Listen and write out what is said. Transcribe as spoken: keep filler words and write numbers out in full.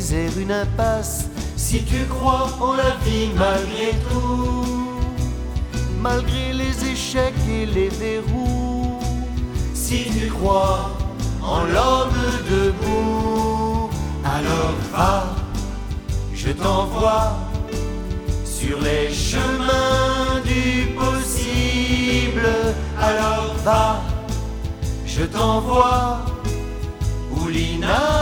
misère, une impasse. Si tu crois en la vie malgré tout, malgré les échecs et les verrous, si tu crois en l'homme debout, alors va, je t'envoie sur les chemins du possible. Alors va, je t'envoie où l'inavouable